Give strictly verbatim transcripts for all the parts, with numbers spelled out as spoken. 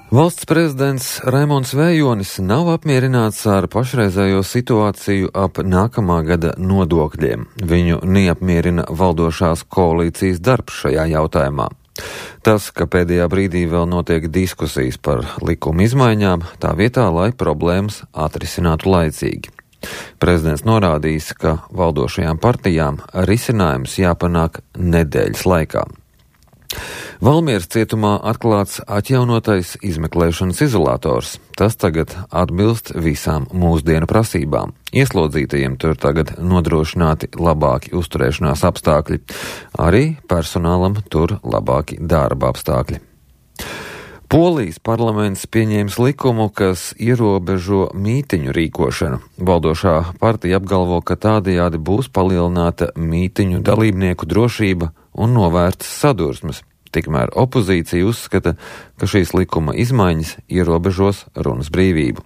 Valsts prezidents Raimonds Vējonis nav apmierināts ar pašreizējo situāciju ap nākamā gada nodokļiem. Viņu neapmierina valdošās koalīcijas darbs šajā jautājumā. Tas, ka pēdējā brīdī vēl notiek diskusijas par likuma izmaiņām, tā vietā, lai problēmas atrisinātu laicīgi. Prezidents norādījis, ka valdošajām partijām risinājums jāpanāk nedēļas laikā. Valmieras cietumā atklāts atjaunotais izmeklēšanas izolators. Tas tagad atbilst visām mūsdienu prasībām. Ieslodzītajiem tur tagad nodrošināti labāki uzturēšanās apstākļi. Arī personālam tur labāki darba apstākļi. Polijas parlaments pieņēmis likumu, kas ierobežo mītiņu rīkošanu. Valdošā partija apgalvo, ka tādējādi būs palielināta mītiņu dalībnieku drošība un novērtas sadursmes. Tikmēr opozīcija uzskata, ka šīs likuma izmaiņas ierobežos runas brīvību.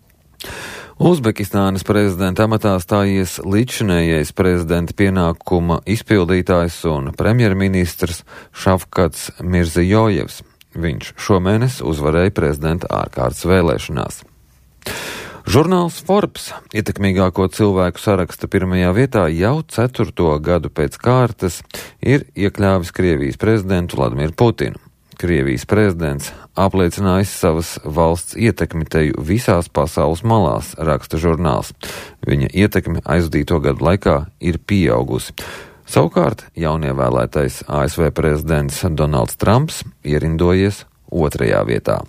Uzbekistānas prezidenta amatā stājies līdzšinējais prezidenta pienākuma izpildītājs un premjerministrs Šavkats Mirzijojevs. Viņš šomēnes uzvarēja prezidenta ārkārtas vēlēšanās. Žurnāls Forbes ietekmīgāko cilvēku saraksta pirmajā vietā jau ceturto gadu pēc kārtas ir iekļāvis Krievijas prezidentu Vladimiru Putinu. Krievijas prezidents apliecinājis savas valsts ietekmi teju visās pasaules malās, raksta žurnāls. Viņa ietekme aizvadīto gadu laikā ir pieaugusi. Savukārt jaunievēlētais A S V prezidents Donalds Trumps ierindojies otrajā vietā.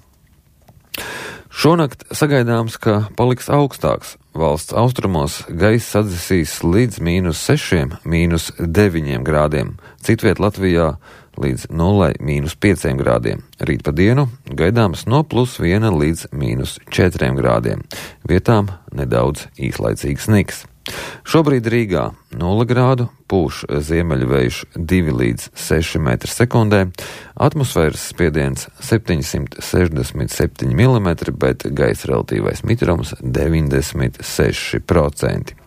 Šonakt sagaidāms, ka paliks augstāks. Valsts austrumos gaiss atdzisīs līdz mīnus sešiem, mīnus deviņiem grādiem, citviet Latvijā līdz nulai mīnus pieciem grādiem. Rīt pa dienu gaidāms no plus viena līdz mīnus četriem grādiem. Vietām nedaudz īslaicīgs sniks. Šobrīd Rīgā nulle grādu, pūš ziemeļvējš divi līdz seši metri sekundē, atmosfēras spiediens septiņsimt sešdesmit septiņi milimetri, bet gaisa relatīvais mitrums deviņdesmit seši procenti.